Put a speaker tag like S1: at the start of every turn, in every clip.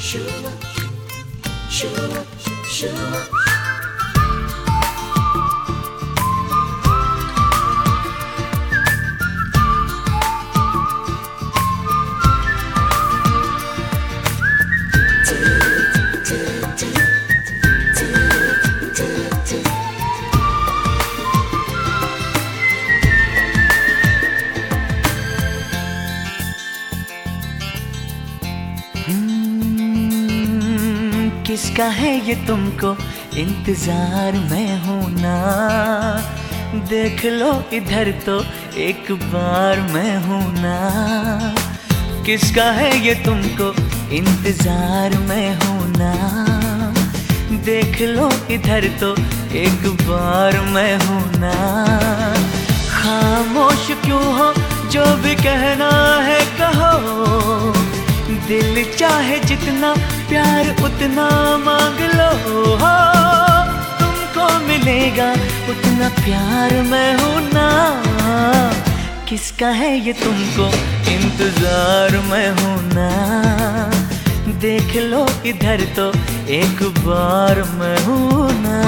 S1: किसका है ये तुमको इंतजार में हूं ना, देख लो इधर तो एक बार मैं हूं ना। किसका है ये तुमको इंतजार में हूं ना, देख लो इधर तो एक बार मैं हूं ना। खामोश क्यों हो, जो भी कहना है कहो, दिल चाहे जितना प्यार उतना मांग लो। हो तुमको मिलेगा उतना प्यार मैं हूं ना। किसका है ये तुमको इंतजार मैं हूं ना, देख लो इधर तो एक बार मैं हूं ना।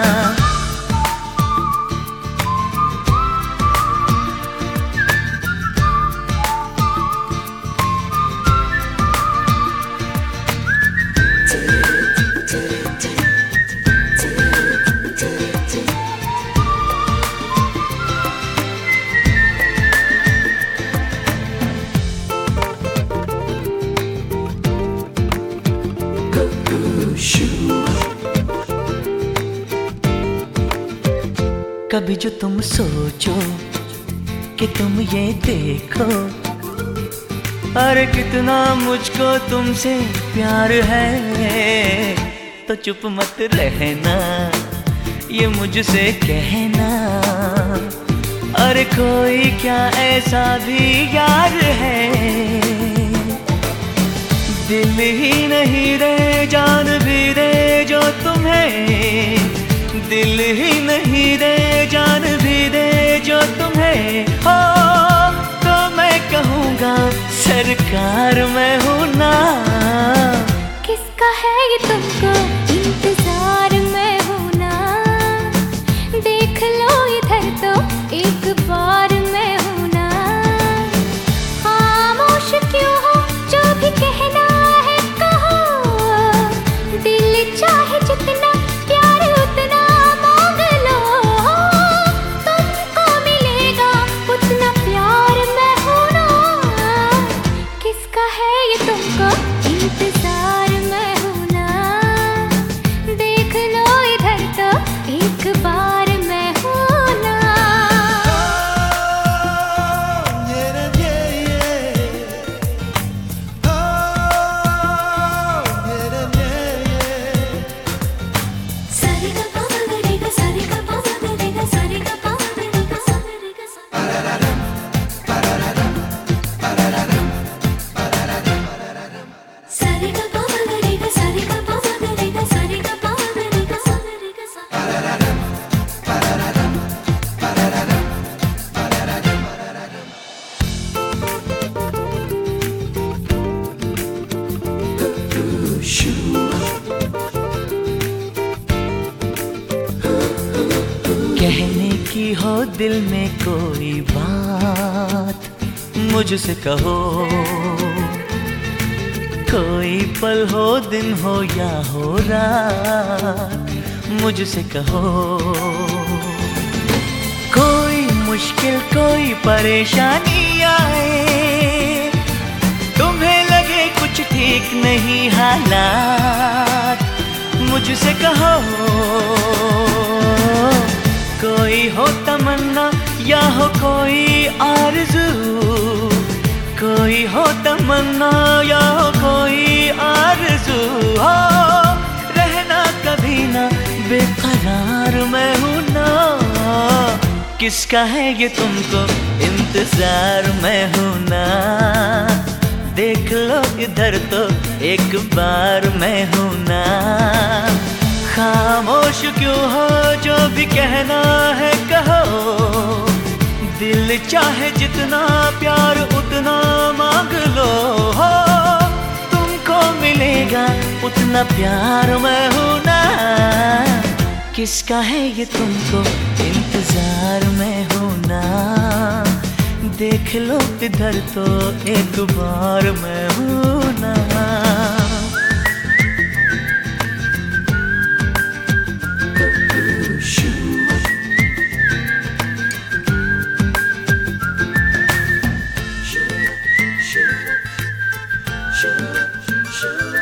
S1: कभी जो तुम सोचो कि तुम ये देखो, अरे कितना मुझको तुमसे प्यार है, तो चुप मत रहना ये मुझसे कहना। अरे कोई क्या ऐसा भी यार है, दिल ही नहीं रे जान भी रे जो तुम्हें, दिल ही नहीं रे जान भी दे जो तुम्हें। हो तो मैं कहूँगा सरकार मैं हूँ ना।
S2: किसका है ये तुमको इंतजार मैं हूँ ना, देख लो इधर तो एक बार मैं हूँ ना। खामोश क्यों हो, जो भी कहना है कहो, दिल चाहे जितना प्यार उतना मांग लो। तुमको मिलेगा उतना प्यार मैं हूं ना। किसका है ये तुमको इंतजार मैं हूं ना, देख लो इधर तो एक बार मैं हूं ना।
S1: कहने की हो दिल में कोई बात मुझसे कहो, कोई पल हो दिन हो या हो रात मुझसे कहो। कोई मुश्किल कोई परेशानी आए, तुम्हें लगे कुछ ठीक नहीं हालात मुझसे कहो। कोई हो तमन्ना या हो कोई आरज़ू, कोई हो तमन्ना या हो कोई आरज़ू। हो रहना कभी ना बेकरार मैं हूँ ना। किसका है ये तुमको इंतजार मैं हूँ ना, देख लो इधर तो एक बार मैं हूँ ना। खामोश क्यों हो, जो भी कहना है कहो, दिल चाहे जितना प्यार उतना मांग लो। हो तुमको मिलेगा उतना प्यार मैं हूं ना। किसका है ये तुमको इंतजार में हूं ना। देख लो इधर तो एक बार मैं हूं ना। Sure.